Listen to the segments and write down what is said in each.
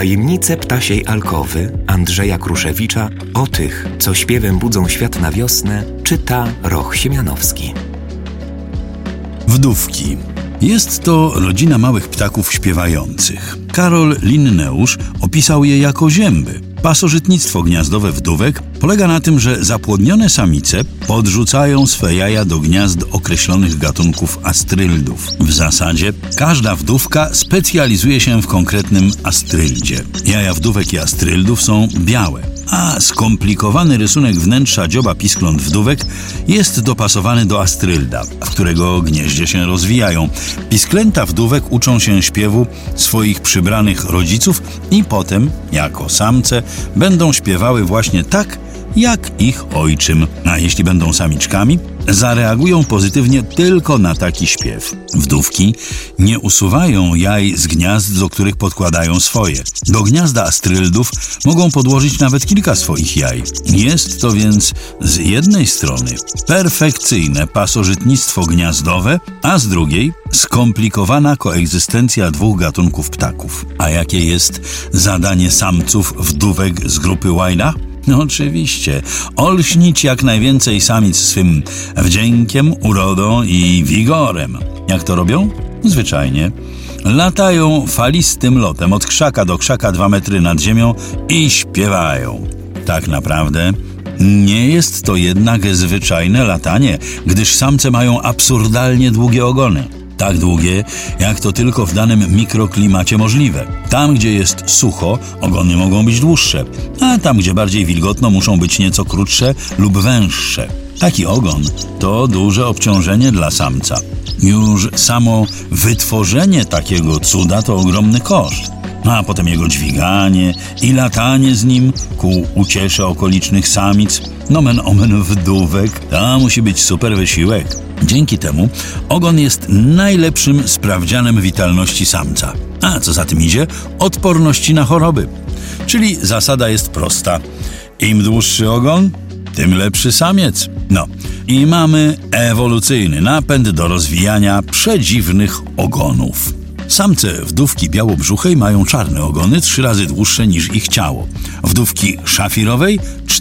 Tajemnice ptasiej alkowy Andrzeja Kruszewicza o tych, co śpiewem budzą świat na wiosnę, czyta Roch Siemianowski. Wdówki. Jest to rodzina małych ptaków śpiewających. Karol Linneusz opisał je jako zięby. Pasożytnictwo gniazdowe wdówek polega na tym, że zapłodnione samice podrzucają swe jaja do gniazd określonych gatunków astryldów. W zasadzie każda wdówka specjalizuje się w konkretnym astryldzie. Jaja wdówek i astryldów są białe, a skomplikowany rysunek wnętrza dzioba piskląt wdówek jest dopasowany do astrylda, w którego gnieździe się rozwijają. Pisklęta wdówek uczą się śpiewu swoich przybranych rodziców i potem, jako samce, będą śpiewały właśnie tak, jak ich ojczym. A jeśli będą samiczkami, zareagują pozytywnie tylko na taki śpiew. Wdówki nie usuwają jaj z gniazd, do których podkładają swoje. Do gniazda astryldów mogą podłożyć nawet kilka swoich jaj. Jest to więc z jednej strony perfekcyjne pasożytnictwo gniazdowe, a z drugiej skomplikowana koegzystencja dwóch gatunków ptaków. A jakie jest zadanie samców wdówek z grupy łajna? No oczywiście, olśnić jak najwięcej samic swym wdziękiem, urodą i wigorem. Jak to robią? Zwyczajnie. Latają falistym lotem od krzaka do krzaka 2 metry nad ziemią i śpiewają. Tak naprawdę nie jest to jednak zwyczajne latanie, gdyż samce mają absurdalnie długie ogony. Tak długie, jak to tylko w danym mikroklimacie możliwe. Tam, gdzie jest sucho, ogony mogą być dłuższe, a tam, gdzie bardziej wilgotno, muszą być nieco krótsze lub węższe. Taki ogon to duże obciążenie dla samca. Już samo wytworzenie takiego cuda to ogromny koszt. A potem jego dźwiganie i latanie z nim ku uciesze okolicznych samic, nomen omen wdówek, to musi być super wysiłek. Dzięki temu ogon jest najlepszym sprawdzianem witalności samca. A co za tym idzie? Odporności na choroby. Czyli zasada jest prosta. Im dłuższy ogon, tym lepszy samiec. No i mamy ewolucyjny napęd do rozwijania przedziwnych ogonów. Samce wdówki białobrzuchej mają czarne ogony 3 razy dłuższe niż ich ciało. Wdówki szafirowej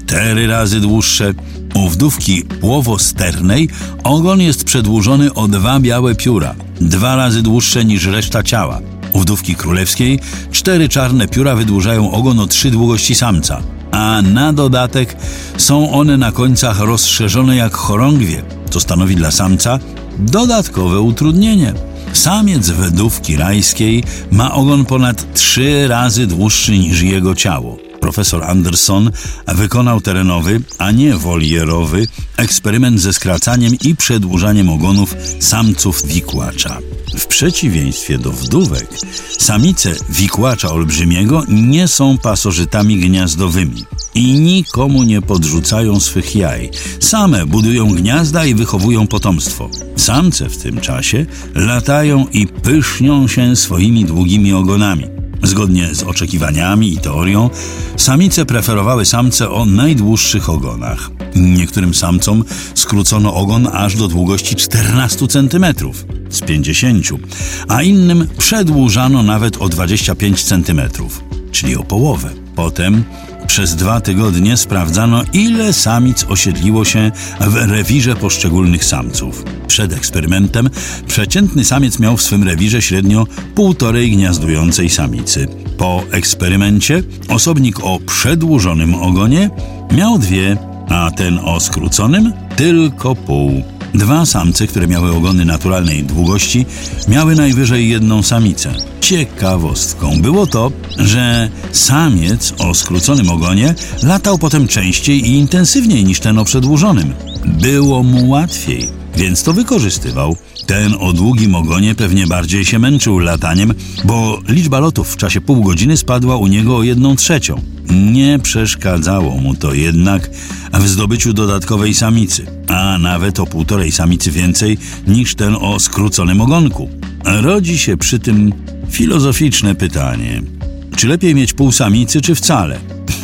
4 razy dłuższe. U wdówki płowosternej ogon jest przedłużony o 2 białe pióra, 2 razy dłuższe niż reszta ciała. U wdówki królewskiej 4 czarne pióra wydłużają ogon o 3 długości samca, a na dodatek są one na końcach rozszerzone jak chorągwie, co stanowi dla samca dodatkowe utrudnienie. Samiec wdówki rajskiej ma ogon ponad 3 razy dłuższy niż jego ciało. Profesor Anderson wykonał terenowy, a nie wolierowy eksperyment ze skracaniem i przedłużaniem ogonów samców wikłacza. W przeciwieństwie do wdówek, samice wikłacza olbrzymiego nie są pasożytami gniazdowymi i nikomu nie podrzucają swych jaj. Same budują gniazda i wychowują potomstwo. Samce w tym czasie latają i pysznią się swoimi długimi ogonami. Zgodnie z oczekiwaniami i teorią, samice preferowały samce o najdłuższych ogonach. Niektórym samcom skrócono ogon aż do długości 14 cm z 50, a innym przedłużano nawet o 25 cm, czyli o połowę. Potem przez 2 tygodnie sprawdzano, ile samic osiedliło się w rewirze poszczególnych samców. Przed eksperymentem przeciętny samiec miał w swym rewirze średnio 1,5 gniazdującej samicy. Po eksperymencie osobnik o przedłużonym ogonie miał 2, a ten o skróconym tylko pół. 2 samce, które miały ogony naturalnej długości, miały najwyżej 1 samicę. Ciekawostką było to, że samiec o skróconym ogonie latał potem częściej i intensywniej niż ten o przedłużonym. Było mu łatwiej, więc to wykorzystywał. Ten o długim ogonie pewnie bardziej się męczył lataniem, bo liczba lotów w czasie pół godziny spadła u niego o 1/3. Nie przeszkadzało mu to jednak w zdobyciu dodatkowej samicy, a nawet o 1,5 samicy więcej niż ten o skróconym ogonku. Rodzi się przy tym filozoficzne pytanie: czy lepiej mieć pół samicy, czy wcale?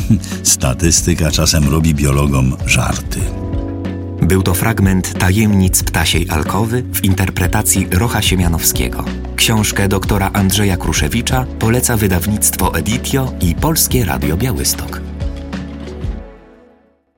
Statystyka czasem robi biologom żarty. Był to fragment Tajemnic ptasiej alkowy w interpretacji Rocha Siemianowskiego. Książkę doktora Andrzeja Kruszewicza poleca wydawnictwo Editio i Polskie Radio Białystok.